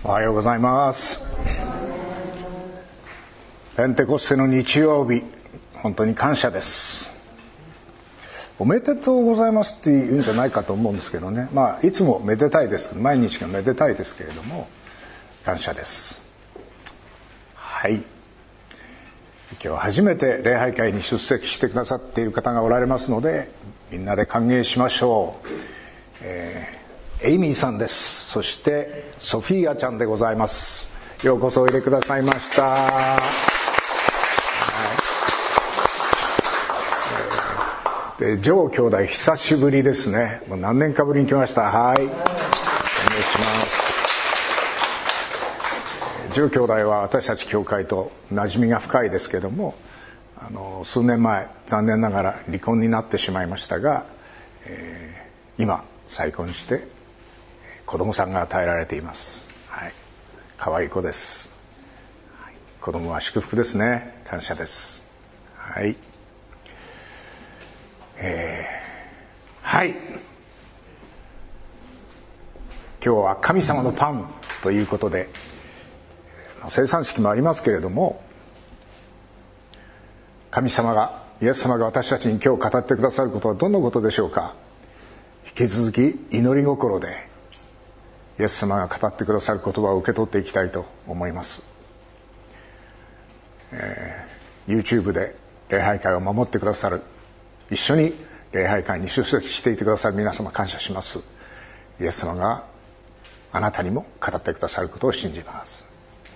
おはようございます。ペンテコステの日曜日、本当に感謝です。おめでとうございますって言うんじゃないかと思うんですけどね、いつもめでたいですけど、毎日がめでたいですけれども、感謝です。はい、今日初めて礼拝会に出席してくださっている方がおられますので、みんなで歓迎しましょう。エイミーさんです。そしてソフィーアちゃんでございます。ようこそおいでくださいました。でジョー兄弟久しぶりですね。もう何年かぶりに来ました。はい、お願いします。ジョー兄弟は私たち教会と馴染みが深いですけども、数年前残念ながら離婚になってしまいましたが、今再婚して子供さんが与えられています。はい、可愛い子です。はい、子供は祝福ですね。感謝です。はい、はい、今日は神様のパンということで、生産式もありますけれども、神様が、イエス様が私たちに今日語ってくださることはどんなことでしょうか。引き続き祈り心でイエス様が語ってくださる言葉を受け取っていきたいと思います。YouTube で礼拝会を守ってくださる、一緒に礼拝会に出席していてくださる皆様、感謝します。イエス様があなたにも語ってくださることを信じます。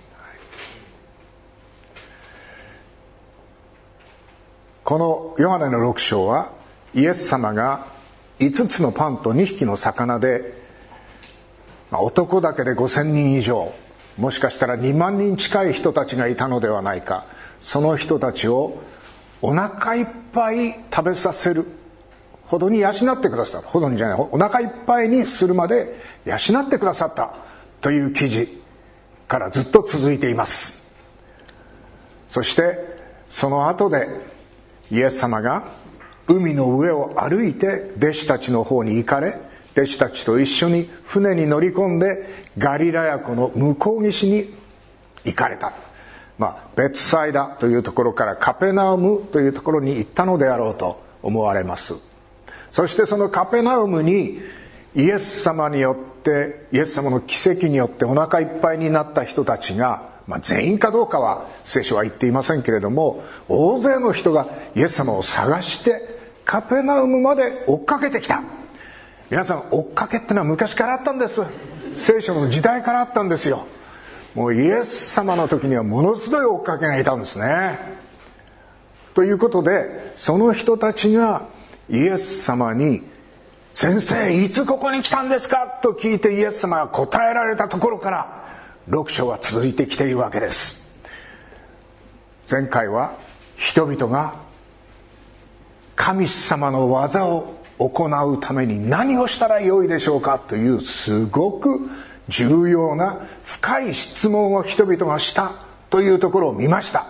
このヨハネの6章は、イエス様が5つのパンと2匹の魚で、男だけで5000人以上、もしかしたら2万人近い人たちがいたのではないか。その人たちをお腹いっぱい食べさせるほどに養ってくださった。ほどにじゃない、お腹いっぱいにするまで養ってくださったという記事からずっと続いています。そしてその後でイエス様が海の上を歩いて弟子たちの方に行かれ、弟子たちと一緒に船に乗り込んでガリラヤ湖の向こう岸に行かれた。ベツサイダというところからカペナウムというところに行ったのであろうと思われます。そしてそのカペナウムにイエス様によって、イエス様の奇跡によってお腹いっぱいになった人たちが、全員かどうかは聖書は言っていませんけれども、大勢の人がイエス様を探してカペナウムまで追っかけてきた。皆さん、追っかけってのは昔からあったんです。聖書の時代からあったんですよ。もうイエス様の時にはものすごい追っかけがいたんですね。ということで、その人たちがイエス様に、先生いつここに来たんですかと聞いて、イエス様が答えられたところから6章は続いてきているわけです。前回は人々が神様の技を行うために何をしたらよいでしょうかというすごく重要な深い質問を人々がしたというところを見ました。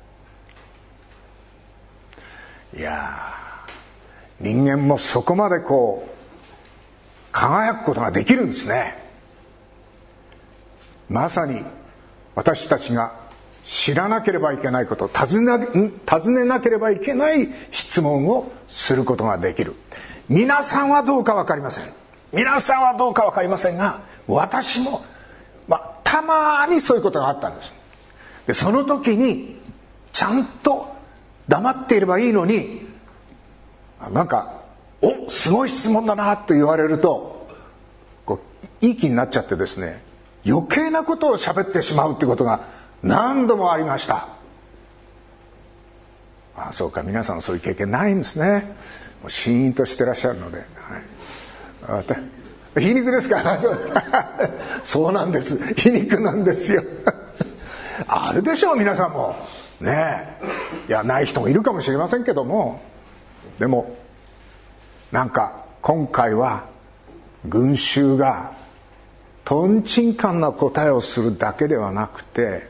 いや、人間もそこまで輝くことができるんですね。まさに私たちが知らなければいけないこと、尋ねなければいけない質問をすることができる。皆さんはどうか分かりません。皆さんはどうか分かりませんが、私も、たまにそういうことがあったんです。で、その時にちゃんと黙っていればいいのに、すごい質問だなと言われると、いい気になっちゃってですね、余計なことを喋ってしまうってことが何度もありました。そうか、皆さんそういう経験ないんですね。もうシーンとしてらっしゃるので、はい、皮肉ですか。そうなんです、皮肉なんですよ。あるでしょう、皆さんもね。いや、ない人もいるかもしれませんけども、でも今回は群衆がとんちんかんな答えをするだけではなくて、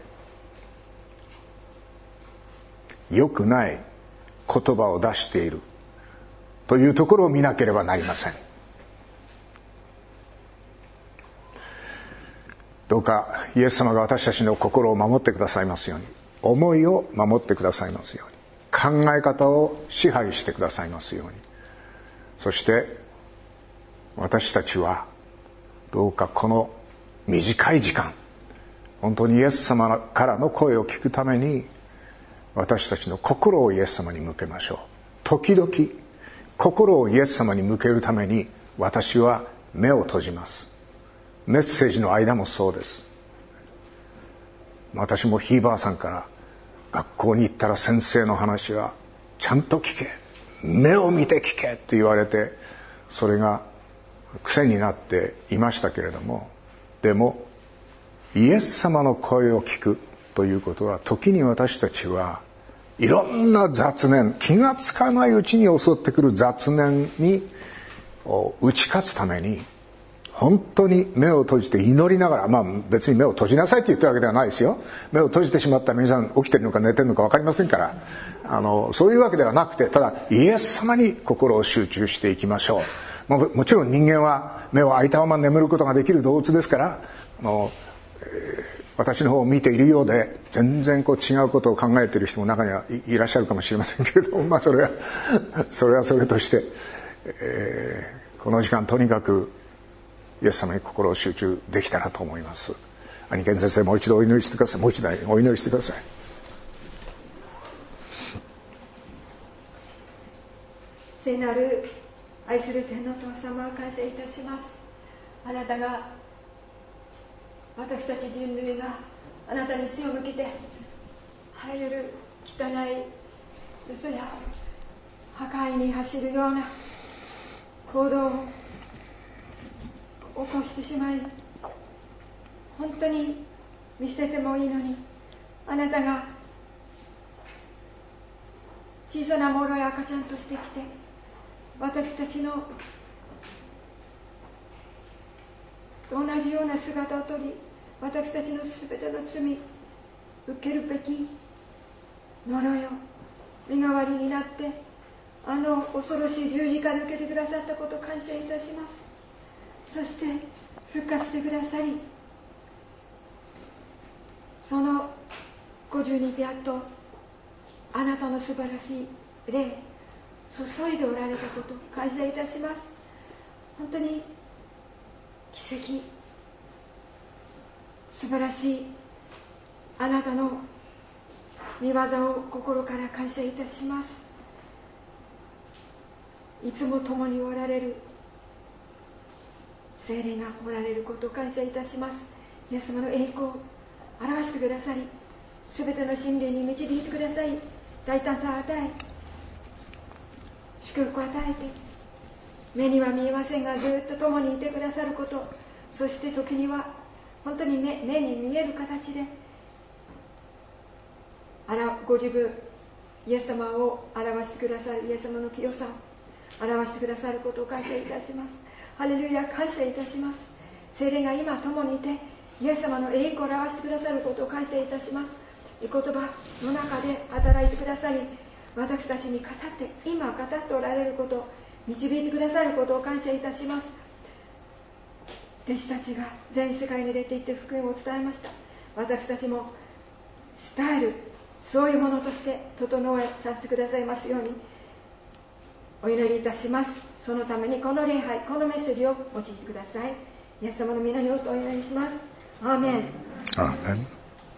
良くない言葉を出しているというところを見なければなりません。 どうかイエス様が私たちの心を守ってくださいますように、思いを守ってくださいますように、考え方を支配してくださいますように、そして私たちはどうかこの短い時間、本当にイエス様からの声を聞くために私たちの心をイエス様に向けましょう。時々心をイエス様に向けるために私は目を閉じます。メッセージの間もそうです。私もひいばあさんから学校に行ったら先生の話はちゃんと聞け、目を見て聞けって言われて、それが癖になっていましたけれども、でもイエス様の声を聞くということは、時に私たちはいろんな雑念、気がつかないうちに襲ってくる雑念に打ち勝つために、本当に目を閉じて祈りながら、別に目を閉じなさいって言ってるわけではないですよ。目を閉じてしまったら皆さん起きてるのか寝てるのか分かりませんから、そういうわけではなくて、ただイエス様に心を集中していきましょう。もちろん人間は目を開いたまま眠ることができる動物ですから、私の方を見ているようで全然違うことを考えている人も中にはいらっしゃるかもしれませんけれども、それはそれとして、この時間とにかくイエス様に心を集中できたらと思います。兄賢先生、もう一度お祈りしてください。もう一度お祈りしてください。 聖なる愛する天のお父様を感謝いたします。あなたが、私たち人類があなたに背を向けて、あらゆる汚い嘘や破壊に走るような行動を起こしてしまい、本当に見捨ててもいいのに、あなたが小さなものや赤ちゃんとしてきて、私たちの同じような姿をとり、私たちのすべての罪、受けるべきものよ、身代わりになって恐ろしい十字架で受けてくださったことを感謝いたします。そして復活してくださり、その50にてやっとあなたの素晴らしい霊注いでおられたことを感謝いたします。本当に奇跡、素晴らしいあなたの御業を心から感謝いたします。いつも共におられる聖霊がおられることを感謝いたします。イエス様の栄光を表してくださり、すべての真理に導いてください、大胆さを与え、祝福を与えて、目には見えませんがずっと共にいてくださること、そして時には本当に 目に見える形でご自分イエス様を表してくださる、イエス様の清さを表してくださることを感謝いたします。ハレルヤ、感謝いたします。聖霊が今共にいてイエス様の栄光を表してくださることを感謝いたします。御言葉の中で働いてくださり、私たちに語って今語っておられることを導いてくださることを感謝いたします。弟子たちが全世界に出て行って福音を伝えました。私たちも伝える、そういうものとして整えさせてくださいますようにお祈りいたします。そのためにこの礼拝、このメッセージを用いてください。イエス様の皆によってお祈りします。アーメン。 アーメン。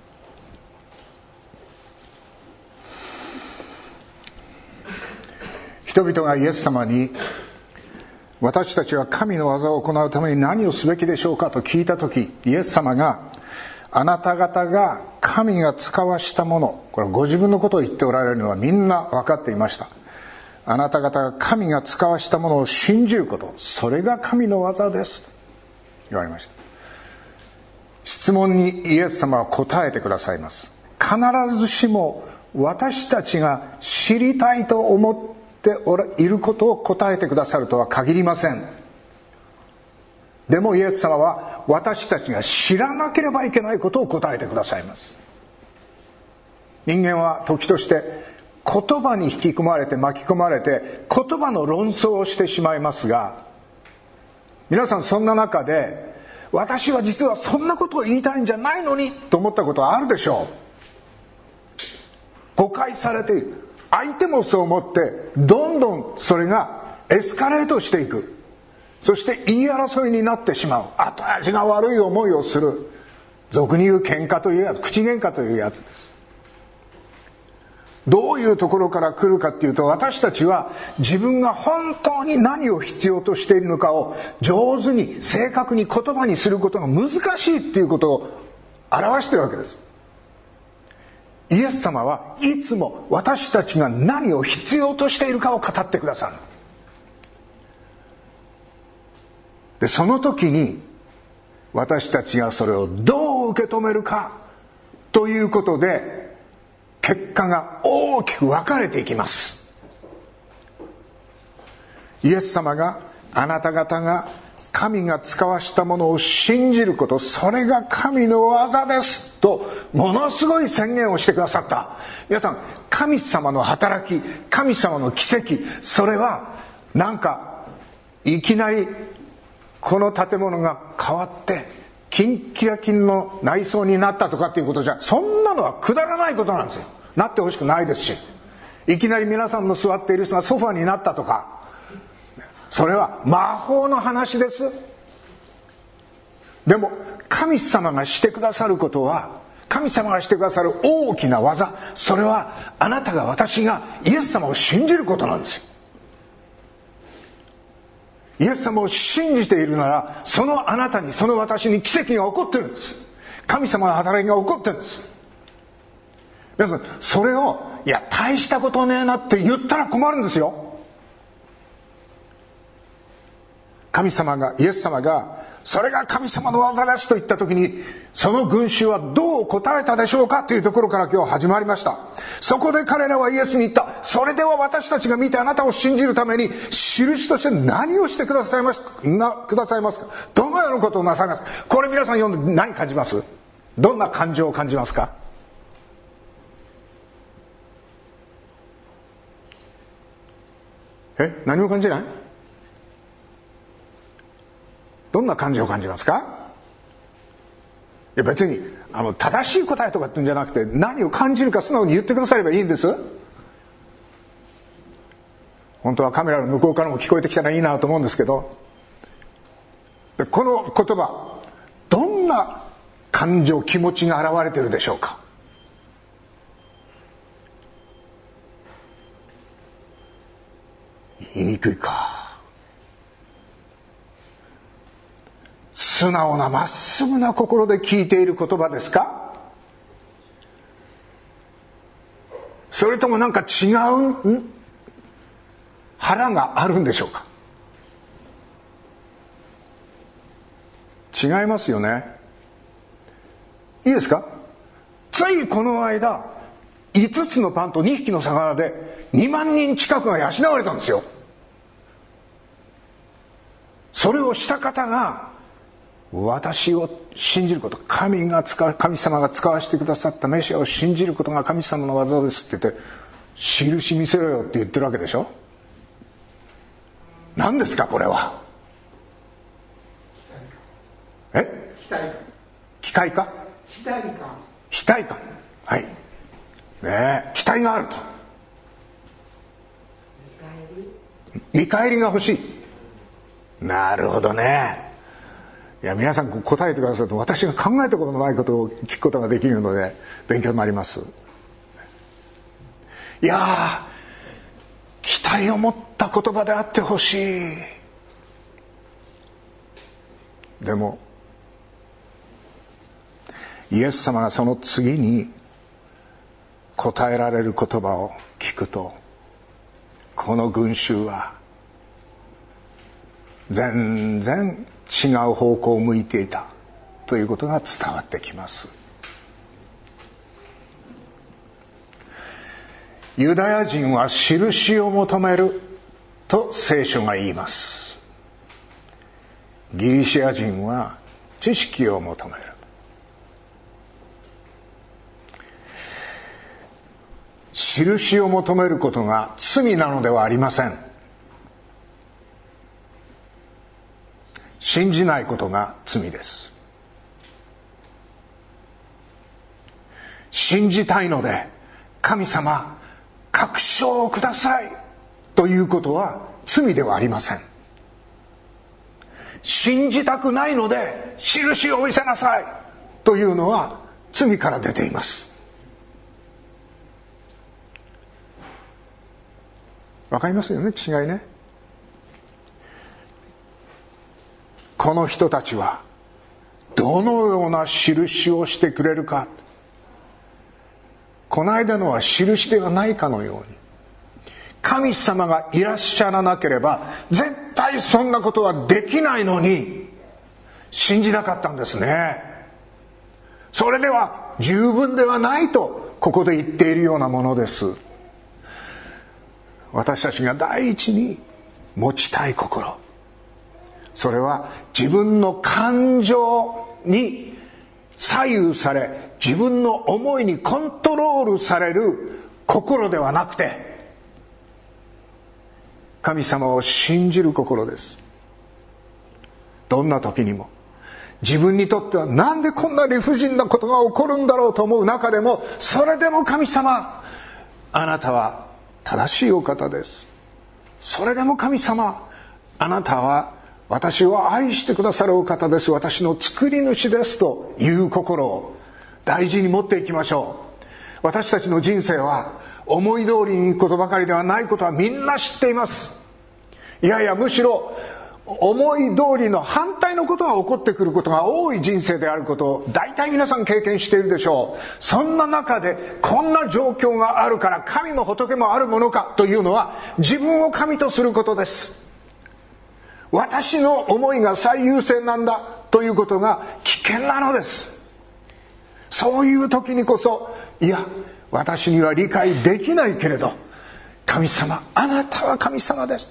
人々がイエス様に、私たちは神の技を行うために何をすべきでしょうかと聞いたとき、イエス様が、あなた方が神が使わしたもの、これはご自分のことを言っておられるのはみんな分かっていました。あなた方が神が使わしたものを信じること、それが神の技ですと言われました。質問にイエス様は答えてくださいます。必ずしも私たちが知りたいと思っていることを答えてくださるとは限りません。でもイエス様は私たちが知らなければいけないことを答えてくださいます。人間は時として言葉に引き込まれて巻き込まれて言葉の論争をしてしまいますが、皆さんそんな中で私は実はそんなことを言いたいんじゃないのにと思ったことはあるでしょう。誤解されている。相手もそう思ってどんどんそれがエスカレートしていく。そして言い争いになってしまう。後味が悪い思いをする。俗に言う喧嘩というやつ、口喧嘩というやつです。どういうところから来るかっていうと、私たちは自分が本当に何を必要としているのかを上手に正確に言葉にすることが難しいっていうことを表しているわけです。イエス様はいつも私たちが何を必要としているかを語ってくださる。で、その時に私たちがそれをどう受け止めるかということで結果が大きく分かれていきます。イエス様があなた方が神が使わしたものを信じること、それが神の技ですとものすごい宣言をしてくださった。皆さん、神様の働き、神様の奇跡、それはなんかいきなりこの建物が変わってキンキラキンの内装になったとかっていうことじゃ、そんなのはくだらないことなんですよ。なってほしくないですし、いきなり皆さんの座っている人がソファになったとか、それは魔法の話です。でも神様がしてくださることは、神様がしてくださる大きな技、それはあなたが私がイエス様を信じることなんですよ。イエス様を信じているなら、そのあなたに、その私に奇跡が起こってるんです。神様の働きが起こってるんです。皆さん、それをいや大したことねえなって言ったら困るんですよ。神様が、イエス様がそれが神様の技ですと言った時に、その群衆はどう答えたでしょうかというところから今日始まりました。そこで彼らはイエスに言った。それでは私たちが見てあなたを信じるために印として何をしてくださいますか。どのようなことをなさいますか。これ皆さん読んで何感じます？どんな感情を感じますか？何も感じない？どんな感情を感じますか？いや別に正しい答えとかって言うんじゃなくて、何を感じるか素直に言ってくださればいいんです。本当はカメラの向こうからも聞こえてきたらいいなと思うんですけど、でこの言葉、どんな感情、気持ちが現れているでしょうか。言いにくいか。素直なまっすぐな心で聞いている言葉ですか？それともなんか違う腹があるんでしょうか？違いますよね。いいですか？ついこの間5つのパンと2匹の魚で2万人近くが養われたんですよ。それをした方が私を信じること、神様が使わせてくださったメシアを信じることが神様の技ですって言って、印見せろよって言ってるわけでしょ。何ですかこれは。機械か。期待感。はい。ねえ、期待があると。見返りが欲しい。なるほどね。いや皆さん答えてくださると、私が考えたことのないことを聞くことができるので勉強になります。いや期待を持った言葉であってほしい。でもイエス様がその次に答えられる言葉を聞くと、この群衆は全然違う方向を向いていたということが伝わってきます。ユダヤ人は印を求めると聖書が言います。ギリシア人は知識を求める。印を求めることが罪なのではありません。 信じないことが罪です。信じたいので神様確証をくださいということは罪ではありません。信じたくないので印を見せなさいというのは罪から出ています。わかりますよね、違いね。この人たちはどのような印をしてくれるか、この間のは印ではないかのように、神様がいらっしゃらなければ絶対そんなことはできないのに信じなかったんですね。それでは十分ではないとここで言っているようなものです。私たちが第一に持ちたい心、それは自分の感情に左右され、自分の思いにコントロールされる心ではなくて、神様を信じる心です。どんな時にも自分にとってはなんでこんな理不尽なことが起こるんだろうと思う中でも、それでも神様、あなたは正しいお方です。それでも神様、あなたは私を愛してくださるお方です。私の作り主ですという心を大事に持っていきましょう。私たちの人生は思い通りにいくことばかりではないことはみんな知っています。いやいや、むしろ思い通りの反対のことが起こってくることが多い人生であることを大体皆さん経験しているでしょう。そんな中でこんな状況があるから神も仏もあるものかというのは、自分を神とすることです。私の思いが最優先なんだということが危険なのです。そういう時にこそ、いや私には理解できないけれど、神様、あなたは神様です。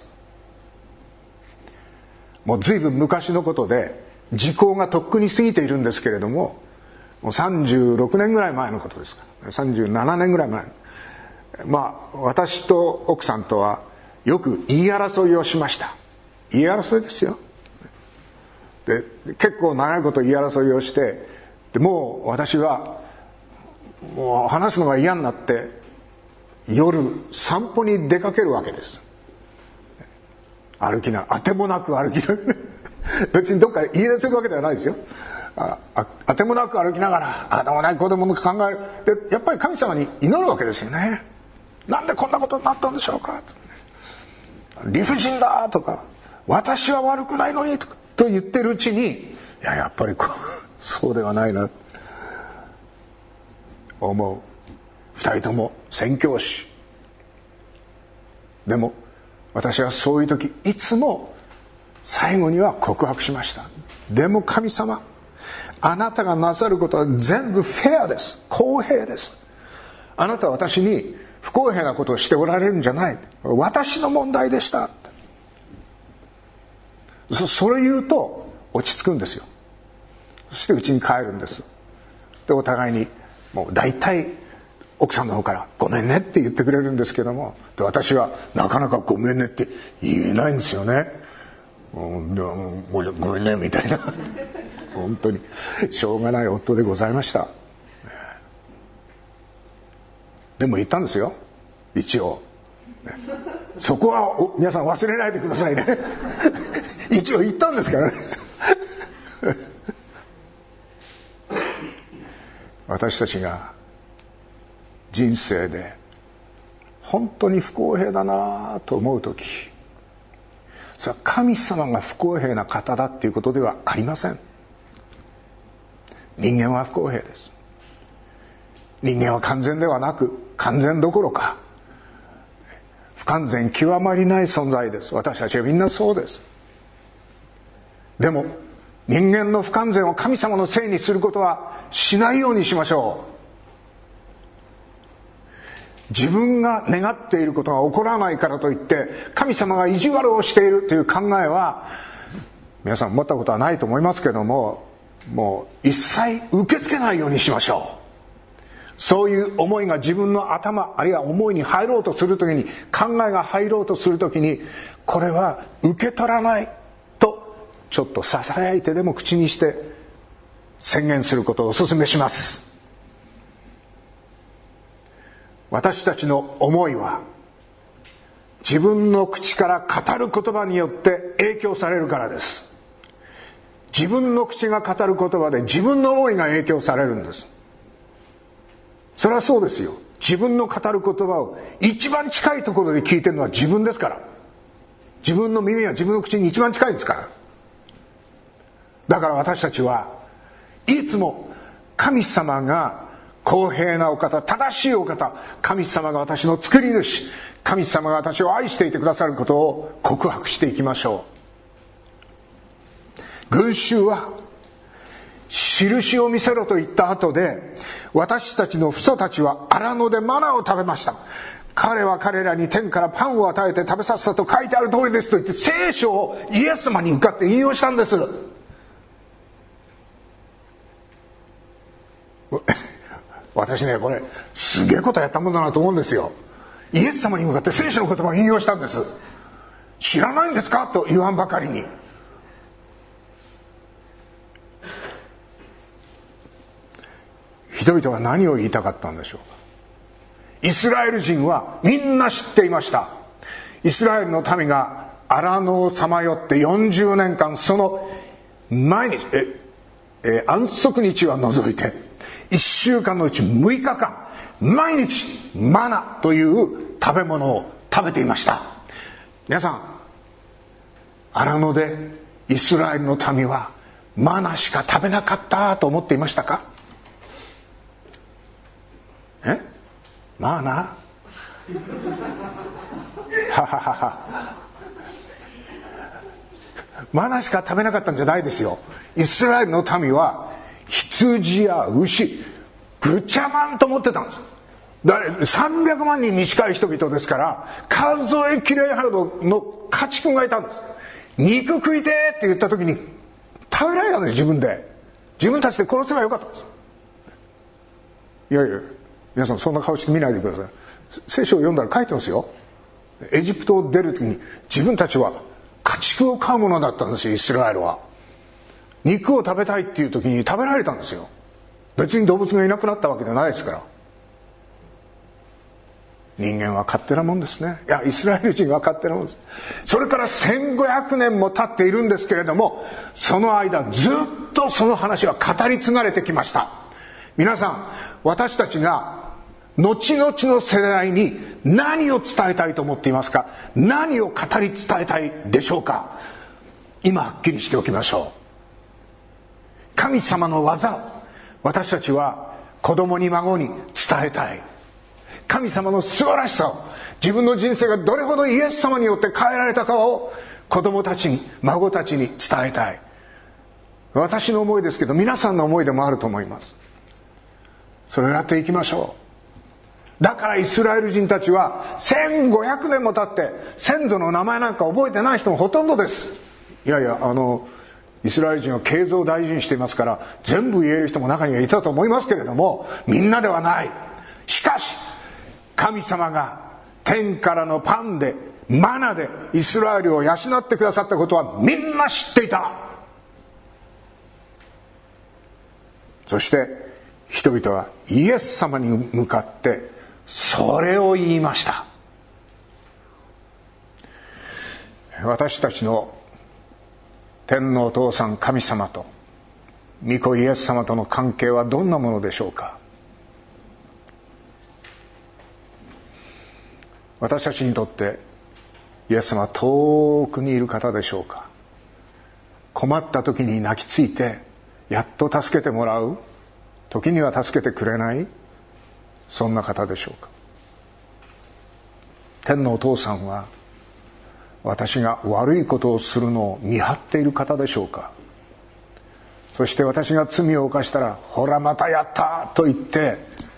もう随分昔のことで時効がとっくに過ぎているんですけれども、もう36年ぐらい前のことですか、37年ぐらい前、私と奥さんとはよく言い争いをしました。言い争いですよ。で結構長いこと言い争いをして、でもう私はもう話すのが嫌になって夜散歩に出かけるわけです。歩きな、あてもなく歩きながら別にどっか家出するわけではないですよ。あてもなく歩きながら、あでもない子供の考える。でやっぱり神様に祈るわけですよね。なんでこんなことになったんでしょうか、理不尽だとか、私は悪くないのにと言ってるうちに、やっぱりそうではないな思う。二人とも宣教師でも、私はそういう時いつも最後には告白しました。でも神様、あなたがなさることは全部フェアです、公平です。あなたは私に不公平なことをしておられるんじゃない、私の問題でした。それ言うと落ち着くんですよ。そして家に帰るんです。でお互いにもう大体奥さんの方からごめんねって言ってくれるんですけども、で私はなかなかごめんねって言えないんですよね。ごめんねみたいな本当にしょうがない夫でございました。でも言ったんですよ、一応。そこは皆さん忘れないでくださいね一応言ったんですからね私たちが人生で本当に不公平だなと思う時、それは神様が不公平な方だっていうことではありません。人間は不公平です。人間は完全ではなく、完全どころか不完全極まりない存在です。私たちはみんなそうです。でも人間の不完全を神様のせいにすることはしないようにしましょう。自分が願っていることが起こらないからといって神様が意地悪をしているという考えは皆さん持ったことはないと思いますけども、もう一切受け付けないようにしましょう。そういう思いが自分の頭あるいは思いに入ろうとするときに、考えが入ろうとするときに、これは受け取らないとちょっとささやいてでも口にして宣言することをお勧めします。私たちの思いは自分の口から語る言葉によって影響されるからです。自分の口が語る言葉で自分の思いが影響されるんです。それはそうですよ。自分の語る言葉を一番近いところで聞いてるのは自分ですから。自分の耳は自分の口に一番近いんですから。だから私たちはいつも神様が公平なお方、正しいお方、神様が私の作り主、神様が私を愛していてくださることを告白していきましょう。群衆は印を見せろと言った後で、私たちの父祖たちは荒野でマナを食べました。彼は彼らに天からパンを与えて食べさせたと書いてある通りですと言って聖書をイエス様に向かって引用したんです。私ね、これすげえことやったもんだなと思うんですよ。イエス様に向かって聖書の言葉を引用したんです。知らないんですかと言わんばかりに。人々は何を言いたかったんでしょうか。イスラエル人はみんな知っていました。イスラエルの民が荒野をさまよって40年間、その毎日安息日は除いて1週間のうち6日間毎日マナという食べ物を食べていました。皆さん、荒野でイスラエルの民はマナしか食べなかったと思っていましたか？マナはははは。マナしか食べなかったんじゃないですよ。イスラエルの民は羊や牛ぐちゃまんと持ってたんです。300万人に近い人々ですから数えきれんほどの家畜がいたんです。肉食いてーって言った時に食べられたんです。自分たちで殺せばよかったんです。いやいや、皆さんそんな顔して見ないでください。聖書を読んだら書いてますよ。エジプトを出る時に自分たちは家畜を飼うものだったんですよ。イスラエルは肉を食べたいっていう時に食べられたんですよ。別に動物がいなくなったわけじゃないですから。人間は勝手なもんですね。いや、イスラエル人は勝手なもんです。それから1500年も経っているんですけれども、その間ずっとその話は語り継がれてきました。皆さん、私たちが後々の世代に何を伝えたいと思っていますか？何を語り伝えたいでしょうか？今はっきりしておきましょう。神様の技を私たちは子供に孫に伝えたい。神様の素晴らしさを、自分の人生がどれほどイエス様によって変えられたかを子供たちに孫たちに伝えたい。私の思いですけど皆さんの思いでもあると思います。それをやっていきましょう。だからイスラエル人たちは1500年も経って先祖の名前なんか覚えてない人もほとんどです。いやいや、イスラエル人は経済を大事にしていますから全部言える人も中にはいたと思いますけれども、みんなではない。しかし神様が天からのパンでマナでイスラエルを養ってくださったことはみんな知っていた。そして人々はイエス様に向かってそれを言いました。私たちの天のお父さん神様と御子イエス様との関係はどんなものでしょうか？私たちにとってイエス様は遠くにいる方でしょうか？困った時に泣きついてやっと助けてもらう、時には助けてくれない、そんな方でしょうか？天のお父さんは私が悪いことをするのを見張っている方でしょうか？そして私が罪を犯したらほらまたやったと言って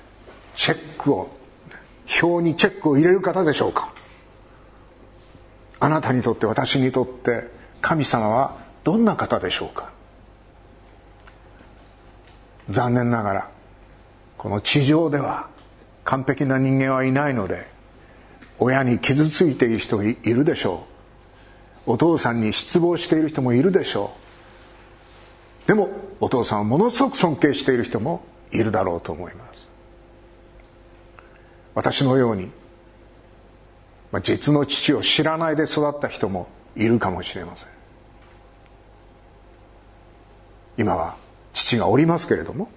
表にチェックを入れる方でしょうか？あなたにとって私にとって神様はどんな方でしょうか？残念ながらこの地上では完璧な人間はいないので、親に傷ついている人いるでしょう。お父さんに失望している人もいるでしょう。 でもお父さんをものすごく尊敬している人もいるだろうと思います。私のように、実の父を知らないで育った人もいるかもしれません。今は父がおりますけれども、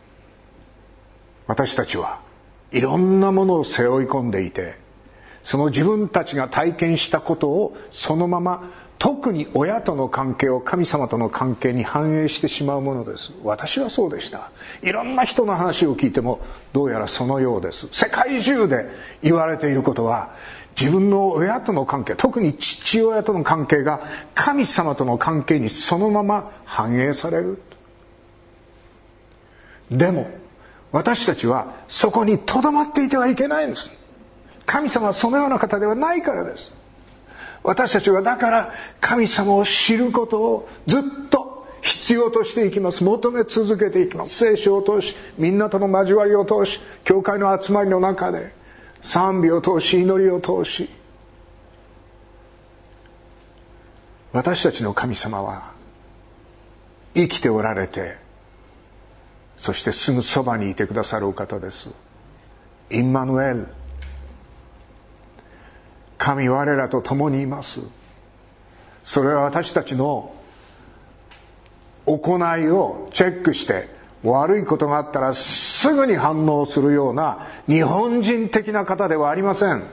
私たちはいろんなものを背負い込んでいて、その自分たちが体験したことをそのまま、特に親との関係を神様との関係に反映してしまうものです。私はそうでした。いろんな人の話を聞いてもどうやらそのようです。世界中で言われていることは、自分の親との関係、特に父親との関係が神様との関係にそのまま反映される。でも私たちはそこにとどまっていてはいけないんです。神様はそのような方ではないからです。私たちはだから神様を知ることをずっと必要としていきます。求め続けていきます。聖書を通し、みんなとの交わりを通し、教会の集まりの中で賛美を通し、祈りを通し、私たちの神様は生きておられて、そしてすぐそばにいてくださるお方です。インマヌエル、神我らと共にいます。それは私たちの行いをチェックして、悪いことがあったらすぐに反応するような日本人的な方ではありません。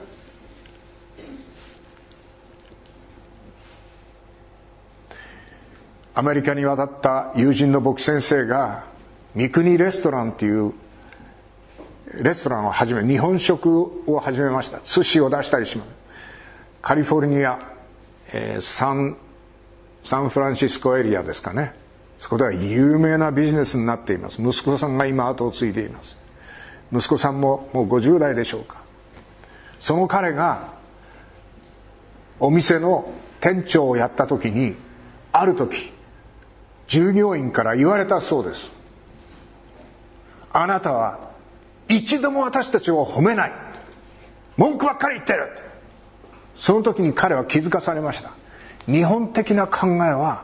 アメリカに渡った友人の牧師先生が、三国レストランというレストランを始め、日本食を始めました。寿司を出したりします。カリフォルニア、サンフランシスコエリアですかね。そこでは有名なビジネスになっています。息子さんが今後を継いでいます。息子さんももう50代でしょうか。その彼がお店の店長をやった時に、ある時従業員から言われたそうです。あなたは一度も私たちを褒めない、文句ばっかり言ってる。その時に彼は気づかされました。日本的な考えは、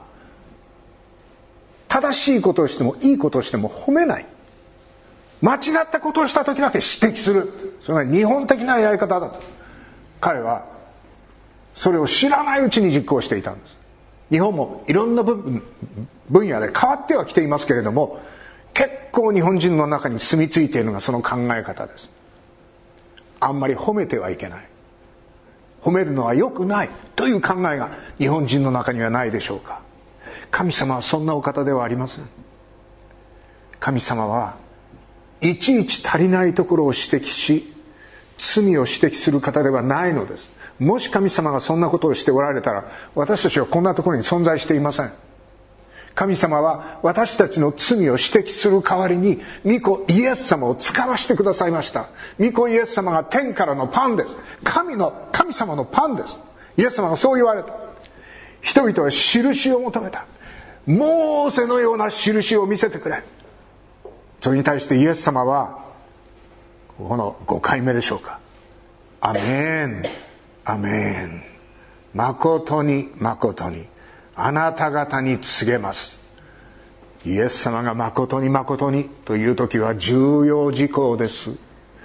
正しいことをしてもいいことをしても褒めない、間違ったことをした時だけ指摘する、それが日本的なやり方だと。彼はそれを知らないうちに実行していたんです。日本もいろんな分野で変わってはきていますけれども、結構日本人の中に住み着いているのがその考え方です。あんまり褒めてはいけない、褒めるのは良くないという考えが日本人の中にはないでしょうか。神様はそんなお方ではありません。神様はいちいち足りないところを指摘し、罪を指摘する方ではないのです。もし神様がそんなことをしておられたら、私たちはこんなところに存在していません。神様は私たちの罪を指摘する代わりに御子イエス様を使わしてくださいました。御子イエス様が天からのパンです。神様のパンです。イエス様がそう言われた。人々は印を求めた。モーセのような印を見せてくれ。それに対してイエス様は、この5回目でしょうか、アメンアメン、誠に誠にあなた方に告げます。イエス様が誠に誠にという時は重要事項です。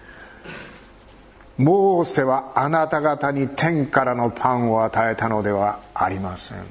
モーセはあなた方に天からのパンを与えたのではありません。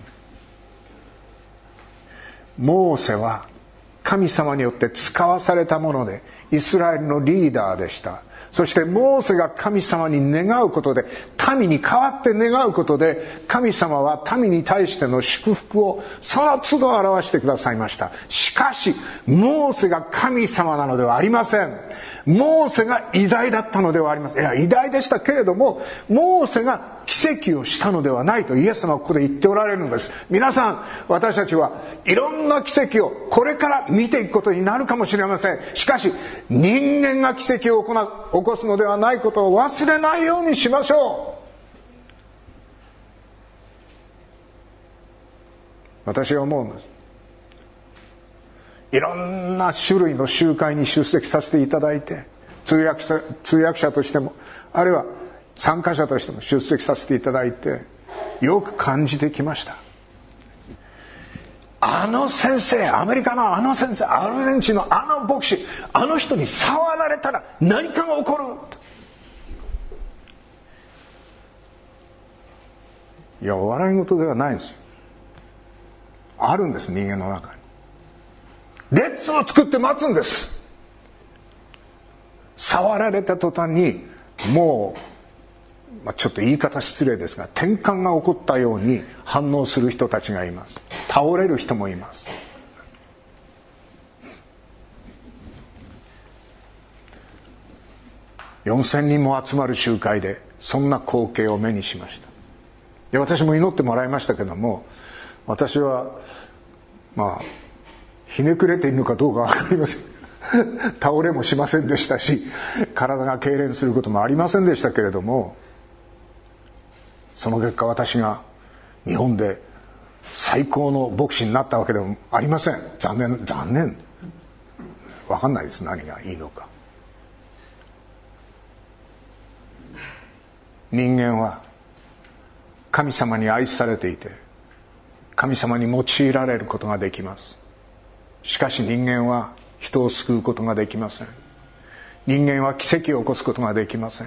モーセは神様によって使わされたもので、イスラエルのリーダーでした。そしてモーセが神様に願うことで、民に代わって願うことで、神様は民に対しての祝福をその都度表してくださいました。しかしモーセが神様なのではありません。モーセが偉大だったのではありません。いや、偉大でしたけれども、モーセが奇跡をしたのではないとイエス様はここで言っておられるのです。皆さん、私たちはいろんな奇跡をこれから見ていくことになるかもしれません。しかし人間が奇跡を起こすのではないことを忘れないようにしましょう。私は思うんです。いろんな種類の集会に出席させていただいて、通訳者としても、あるいは参加者としても出席させていただいて、よく感じてきました。 あの先生、アメリカのあの先生、アルゼンチンのあの牧師、あの人に触られたら何かが起こる。いや、笑い事ではないんですよ。あるんです、人間の中に。列を作って待つんです。触られた途端にもう、ちょっと言い方失礼ですが、転換が起こったように反応する人たちがいます。倒れる人もいます。4000人も集まる集会でそんな光景を目にしました。で、私も祈ってもらいましたけども、私はひねくれているのかどうか分かりません。倒れもしませんでしたし、体が痙攣することもありませんでしたけれども、その結果私が日本で最高の牧師になったわけでもありません。残念。分かんないです、何がいいのか。人間は神様に愛されていて、神様に用いられることができます。しかし人間は人を救うことができません。人間は奇跡を起こすことができません。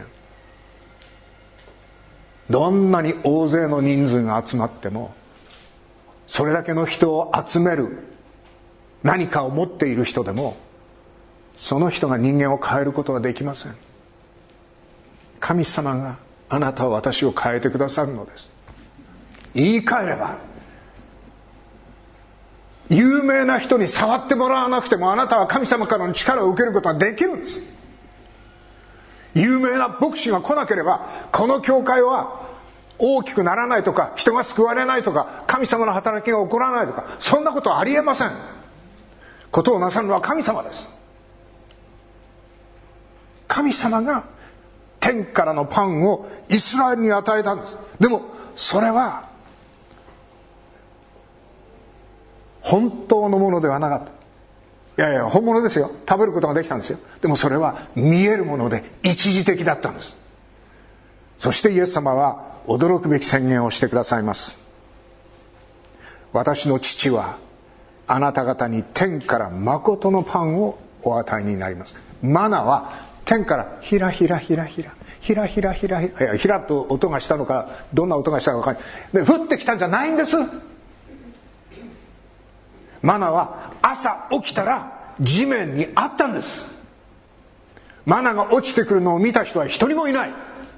どんなに大勢の人数が集まっても、それだけの人を集める何かを持っている人でも、その人が人間を変えることはできません。神様があなたは私を変えてくださるのです。言い換えれば、有名な人に触ってもらわなくてもあなたは神様からの力を受けることができるんです。有名な牧師が来なければこの教会は大きくならないとか、人が救われないとか、神様の働きが起こらないとか、そんなことはありえません。ことをなさるのは神様です。神様が天からのパンをイスラエルに与えたんです。でもそれは本当のものではなかった。いや本物ですよ。食べることができたんですよ。でもそれは見えるもので一時的だったんです。そしてイエス様は驚くべき宣言をしてくださいます。私の父はあなた方に天から誠のパンをお与えになります。マナは天からひらひらひらひらひらひらひらひら、ひらと音がしたのか、どんな音がしたのか分からないで、降ってきたんじゃないんです。マナは朝起きたら地面にあったんです。マナが落ちてくるのを見た人は一人もいない。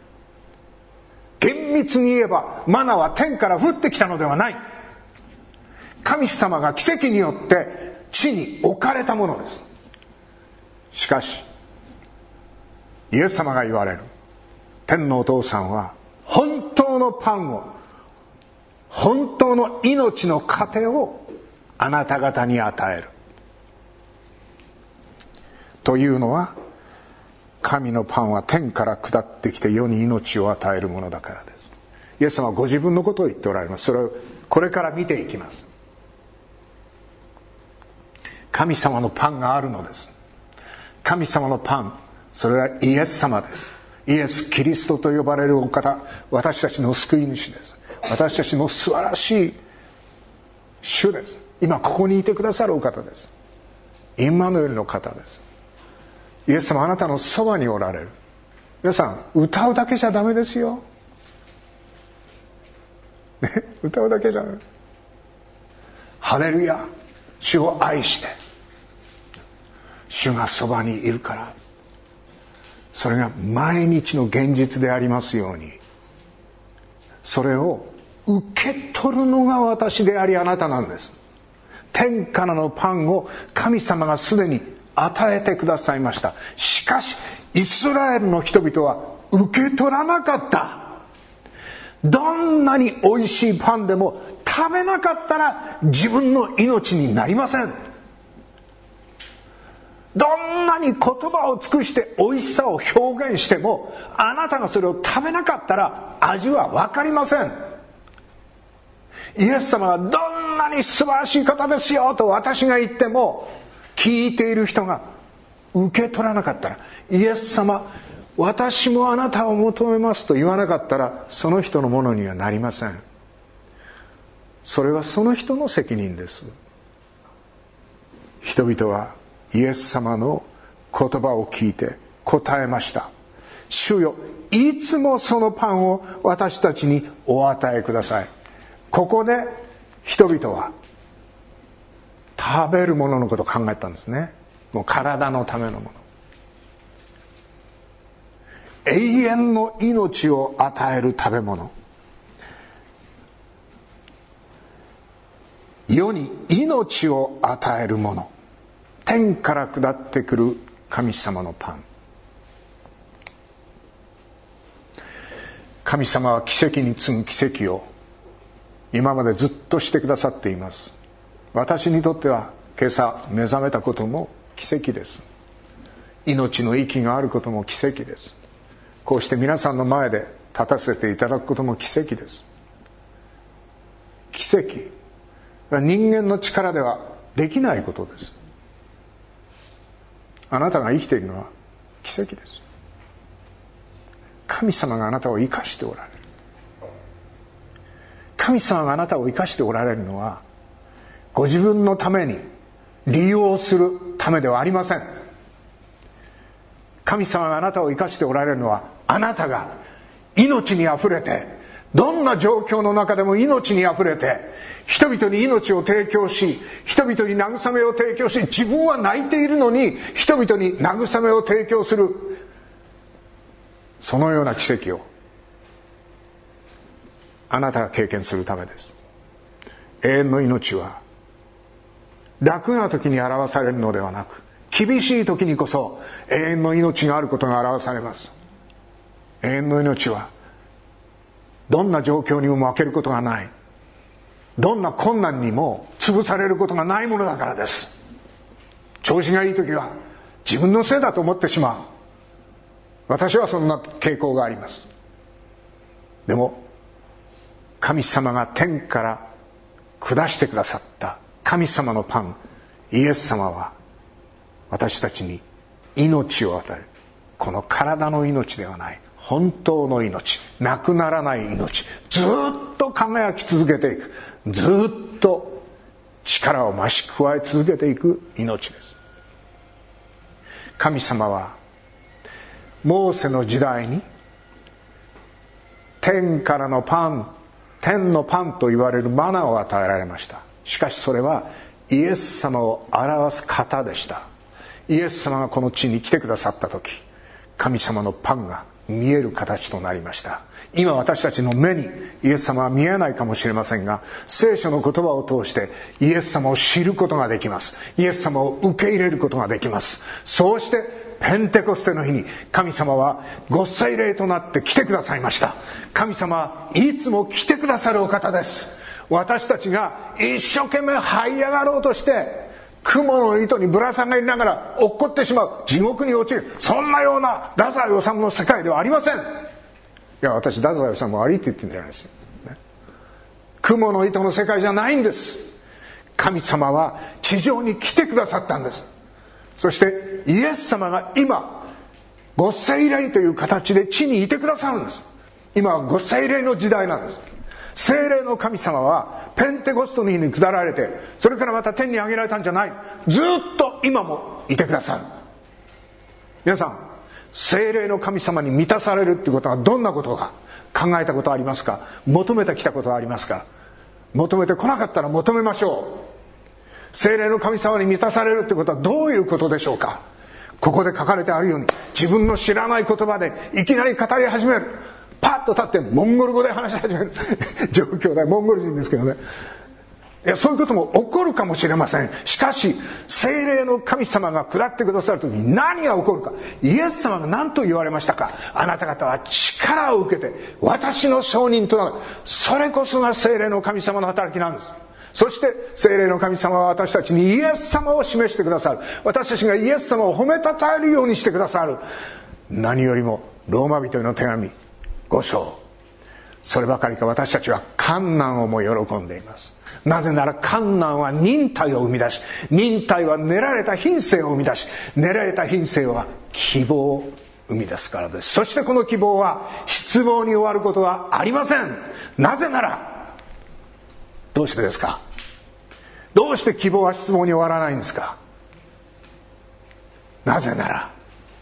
厳密に言えばマナは天から降ってきたのではない。神様が奇跡によって地に置かれたものです。しかしイエス様が言われる、天のお父さんは本当のパンを、本当の命の糧をあなた方に与える。というのは、神のパンは天から下ってきて世に命を与えるものだからです。イエス様はご自分のことを言っておられます。それをこれから見ていきます。神様のパンがあるのです。神様のパン、それはイエス様です。イエス・キリストと呼ばれるお方、私たちの救い主です。私たちの素晴らしい主です。今ここにいてくださるお方です。インマヌエルの方です。イエス様あなたのそばにおられる。皆さん、歌うだけじゃダメですよ、ね、歌うだけじゃダメ。ハレルヤ、主を愛して主がそばにいるから、それが毎日の現実でありますように、それを受け取るのが私でありあなたなんです。天からのパンを神様がすでに与えてくださいました。しかしイスラエルの人々は受け取らなかった。どんなに美味しいパンでも食べなかったら自分の命になりません。どんなに言葉を尽くして美味しさを表現しても、あなたがそれを食べなかったら味は分かりません。イエス様がどんなに素晴らしい方ですよと私が言っても、聞いている人が受け取らなかったら、イエス様私もあなたを求めますと言わなかったら、その人のものにはなりません。それはその人の責任です。 人々はイエス様の言葉を聞いて答えました。主よ、いつもそのパンを私たちにお与えください。ここで人々は食べるもののことを考えたんですね。もう体のためのもの。永遠の命を与える食べ物、世に命を与えるもの、天から下ってくる神様のパン。神様は奇跡に次ぐ奇跡を今までずっとしてくださっています。私にとっては今朝目覚めたことも奇跡です。命の息があることも奇跡です。こうして皆さんの前で立たせていただくことも奇跡です。奇跡、人間の力ではできないことです。あなたが生きているのは奇跡です。神様があなたを生かしておられる。神様があなたを生かしておられるのはご自分のために利用するためではありません。神様があなたを生かしておられるのは、あなたが命にあふれて、どんな状況の中でも命にあふれて、人々に命を提供し、人々に慰めを提供し、自分は泣いているのに人々に慰めを提供する、そのような奇跡をあなたが経験するためです。永遠の命は楽な時に表されるのではなく、厳しい時にこそ永遠の命があることが表されます。永遠の命はどんな状況にも負けることがない、どんな困難にも潰されることがないものだからです。調子がいい時は自分のせいだと思ってしまう。私はそんな傾向があります。でも神様が天から下してくださった神様のパン、イエス様は私たちに命を与える。この体の命ではない、本当の命、なくならない命、ずっと輝き続けていく、ずっと力を増し加え続けていく命です。神様はモーセの時代に天からのパン、天のパンと言われるマナを与えられました。しかしそれはイエス様を表す方でした。イエス様がこの地に来てくださった時、神様のパンが見える形となりました。今私たちの目にイエス様は見えないかもしれませんが、聖書の言葉を通してイエス様を知ることができます。イエス様を受け入れることができます。そうしてペンテコステの日に神様はご祭礼となって来てくださいました。神様はいつも来てくださるお方です。私たちが一生懸命這い上がろうとして雲の糸にぶら下がりながら落っこってしまう、地獄に落ちる、そんなような太宰治の世界ではありません。いや、私太宰治も悪いって言ってるんじゃないですよ、ね、雲の糸の世界じゃないんです。神様は地上に来てくださったんです。そしてイエス様が今ご聖霊という形で地にいてくださるんです。今はご聖霊の時代なんです。聖霊の神様はペンテコストの日に下られて、それからまた天に上げられたんじゃない、ずっと今もいてくださる。皆さん、聖霊の神様に満たされるってことはどんなことか考えたことありますか？求めてきたことはありますか？求めてこなかったら求めましょう。聖霊の神様に満たされるってことはどういうことでしょうか？ここで書かれてあるように、自分の知らない言葉でいきなり語り始める、パッと立ってモンゴル語で話し始める状況で、モンゴル人ですけどね、いや、そういうことも起こるかもしれません。しかし聖霊の神様が下ってくださる時に何が起こるか、イエス様が何と言われましたか？あなた方は力を受けて私の証人となる。それこそが聖霊の神様の働きなんです。そして聖霊の神様は私たちにイエス様を示してくださる。私たちがイエス様を褒めたたえるようにしてくださる。何よりもローマ人への手紙5章、そればかりか私たちは患難をも喜んでいます。なぜなら患難は忍耐を生み出し、忍耐は練られた品性を生み出し、練られた品性は希望を生み出すからです。そしてこの希望は失望に終わることはありません。なぜなら、どうしてですか？どうして希望は失望に終わらないんですか？ なぜなら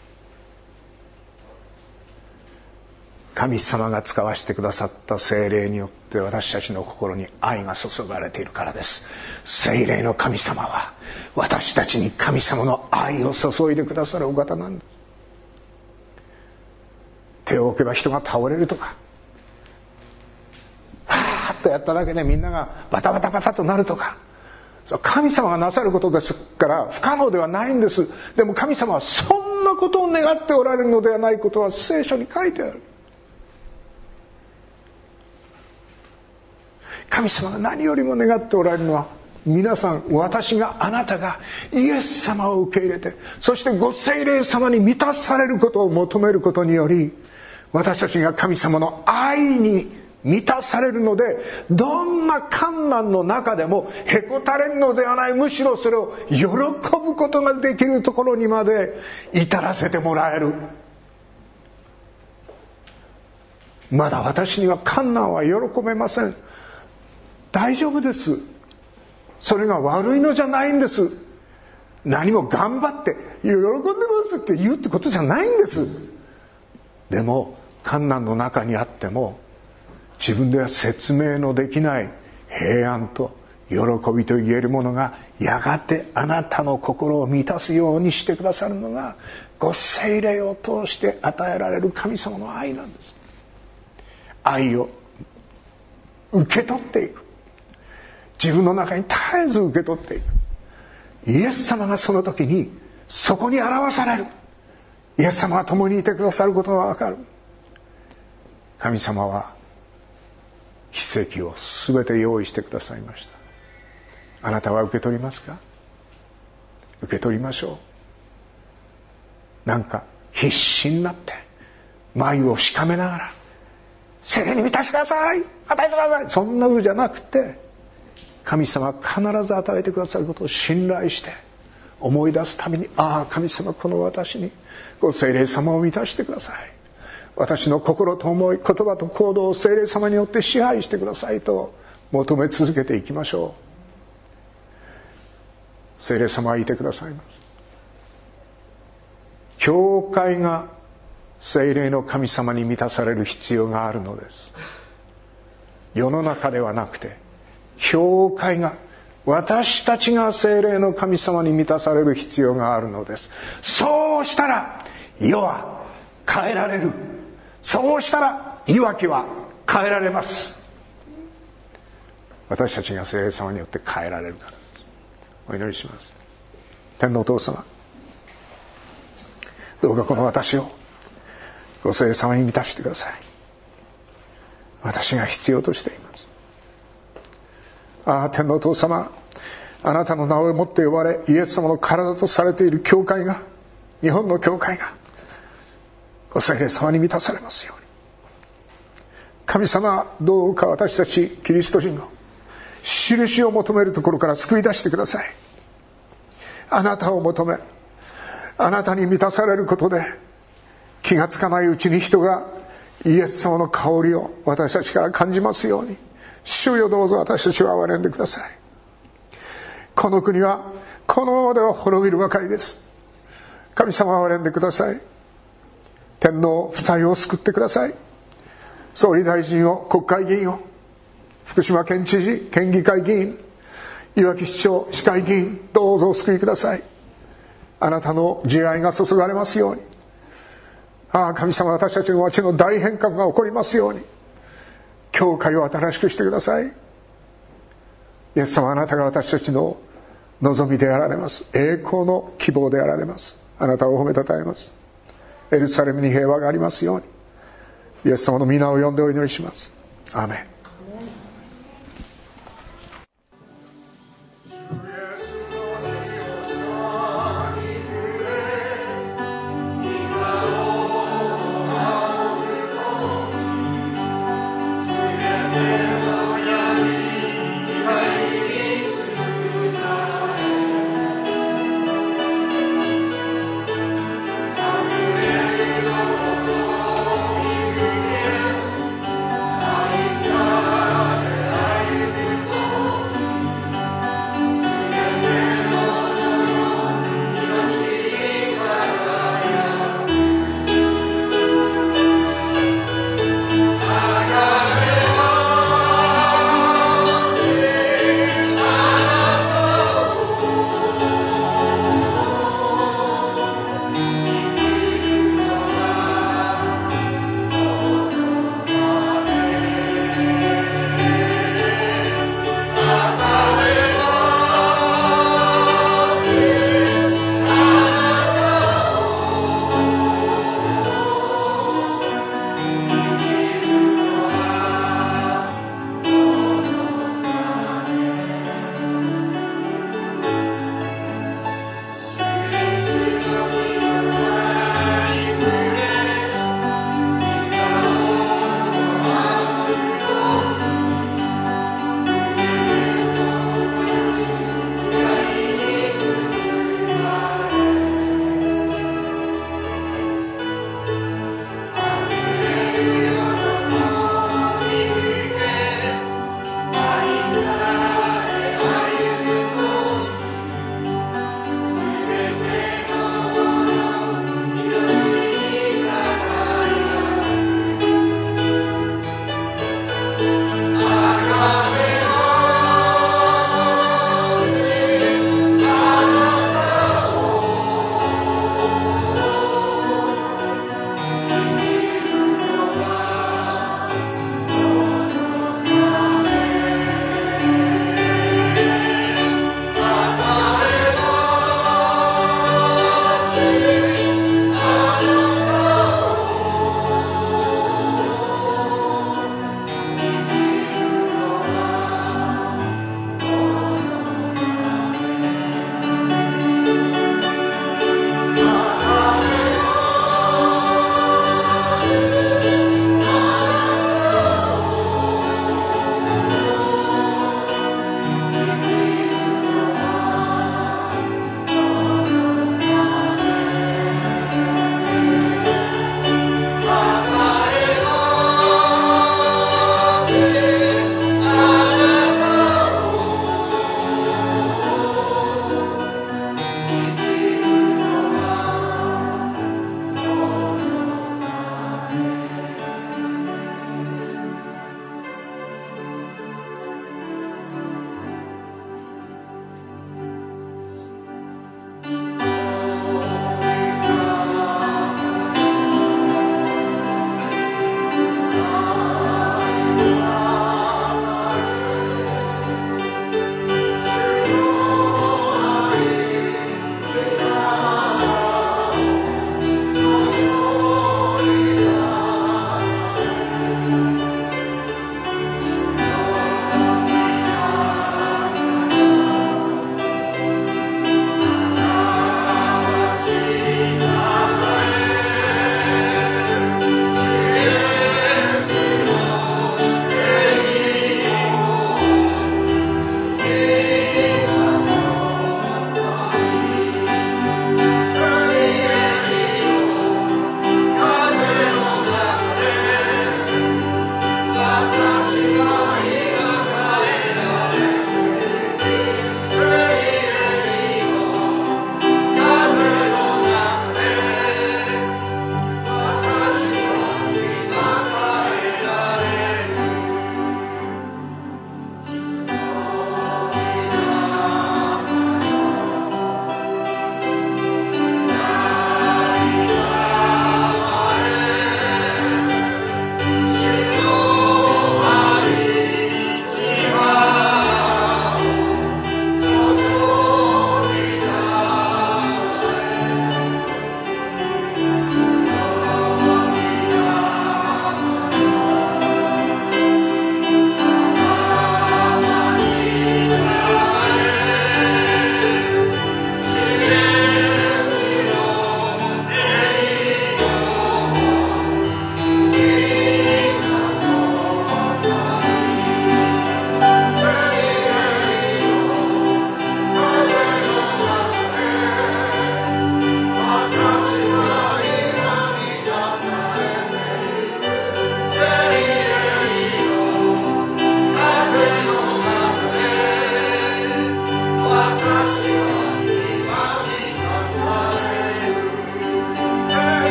神様が使わせてくださった聖霊によって私たちの心に愛が注がれているからです。聖霊の神様は私たちに神様の愛を注いでくださるお方なんです。手を置けば人が倒れるとか、はーっとやっただけでみんながバタバタバタとなるとか、神様がなさることですから不可能ではないんです。でも神様はそんなことを願っておられるのではないことは聖書に書いてある。神様が何よりも願っておられるのは、皆さん、私が、あなたがイエス様を受け入れて、そしてご聖霊様に満たされることを求めることにより、私たちが神様の愛に満たされるので、どんな困難の中でもへこたれるのではない、むしろそれを喜ぶことができるところにまで至らせてもらえる。まだ私には困難は喜べません。大丈夫です。それが悪いのじゃないんです。何も頑張って喜んでますって言うってことじゃないんです。でも困難の中にあっても、自分では説明のできない平安と喜びと言えるものがやがてあなたの心を満たすようにしてくださるのが、ご聖霊を通して与えられる神様の愛なんです。愛を受け取っていく、自分の中に絶えず受け取っていく。イエス様がその時にそこに表される。イエス様が共にいてくださることがわかる。神様は奇跡を全て用意してくださいました。あなたは受け取りますか？受け取りましょう。なんか必死になって眉をしかめながら、聖霊に満たしてください、与えてください、そんな風じゃなくて、神様は必ず与えてくださることを信頼して思い出すために、ああ神様、この私にご聖霊様を満たしてください、私の心と思い、言葉と行動を聖霊様によって支配してくださいと求め続けていきましょう。聖霊様はいてくださいます。教会が聖霊の神様に満たされる必要があるのです。世の中ではなくて、教会が、私たちが聖霊の神様に満たされる必要があるのです。そうしたら世は変えられる。そうしたらいわきは変えられます。私たちが聖霊様によって変えられるからです。お祈りします。天のお父様、どうかこの私をご聖霊様に満たしてください。私が必要としています。ああ、天のお父様、あなたの名をもって呼ばれイエス様の体とされている教会が、日本の教会がご聖霊様に満たされますように。神様、どうか私たちキリスト人の印を求めるところから救い出してください。あなたを求め、あなたに満たされることで、気がつかないうちに人がイエス様の香りを私たちから感じますように、主よ、どうぞ私たちを憐れんでください。この国はこのままでは滅びるばかりです。神様、憐れんでください。天皇夫妻を救ってください。総理大臣を、国会議員を、福島県知事、県議会議員、いわき市長、市会議員、どうぞお救いください。あなたの慈愛が注がれますように。ああ、神様、私たちの町の大変革が起こりますように。教会を新しくしてください。イエス様、あなたが私たちの望みであられます。栄光の希望であられます。あなたを褒めたたえます。エルサレムに平和がありますように。イエス様の皆を呼んでお祈りします。アーメン。